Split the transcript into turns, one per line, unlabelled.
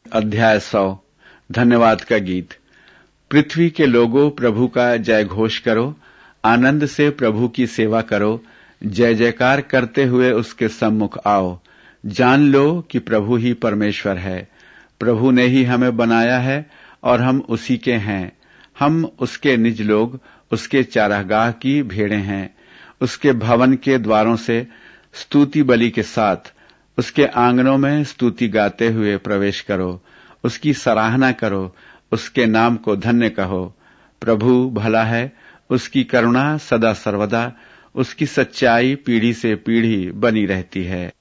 अध्याय 100 धन्यवाद का गीत। पृथ्वी के लोगों, प्रभु का जय घोष करो, आनंद से प्रभु की सेवा करो, जय जयकार करते हुए उसके सम्मुख आओ। जान लो कि प्रभु ही परमेश्वर है। प्रभु ने ही हमें बनाया है और हम उसी के हैं। हम उसके निज लोग, उसके चारागाह की भेड़ें हैं। उसके भवन के द्वारों से स्तुति बलि के साथ उसके आंगनों में स्तुति गाते हुए प्रवेश करो। उसकी सराहना करो, उसके नाम को धन्य कहो। प्रभु भला है, उसकी करुणा सदा सर्वदा, उसकी सच्चाई पीढ़ी से पीढ़ी बनी रहती है।